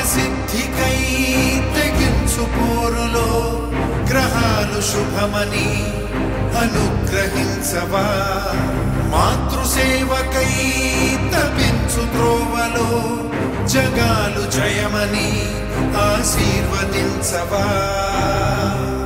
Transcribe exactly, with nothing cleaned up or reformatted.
కార్యసిద్ధికై తెగించు పోరులో గ్రహాలు శుభమని అనుగ్రహించవా. మాతృసేవకై తపించు త్రోవలో జగాలు జయమని ఆశీర్వదించవా.